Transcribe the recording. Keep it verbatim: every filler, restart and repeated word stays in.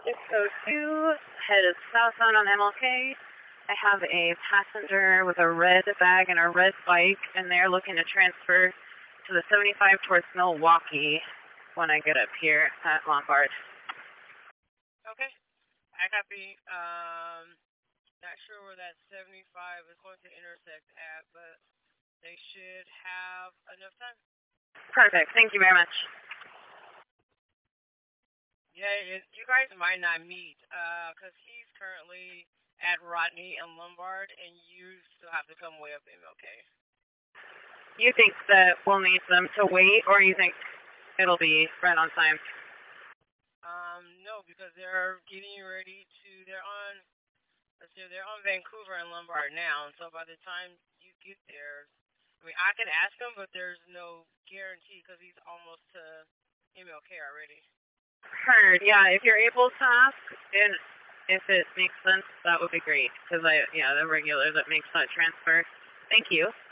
six oh two, headed southbound on M L K. I have a passenger with a red bag and a red bike, and they're looking to transfer to the seventy-five towards Milwaukee when I get up here at Lombard. Okay, I copy. Um, not sure where that seventy-five is going to intersect at, but they should have enough time. Perfect. Thank you very much. Yeah, it, you guys might not meet because uh, he's currently at Rodney and Lombard, and you still have to come way up M L K. You think that we'll need them to wait, or you think it'll be right on time? Um, no, because they're getting ready to. They're on. Let's see, they're on Vancouver and Lombard now, and so by the time you get there, I mean, I can ask him, but there's no guarantee because he's almost to M L K already. Heard. Yeah, if you're able to ask, and if it makes sense, that would be great. Because I, yeah, the regular that makes that transfer. Thank you.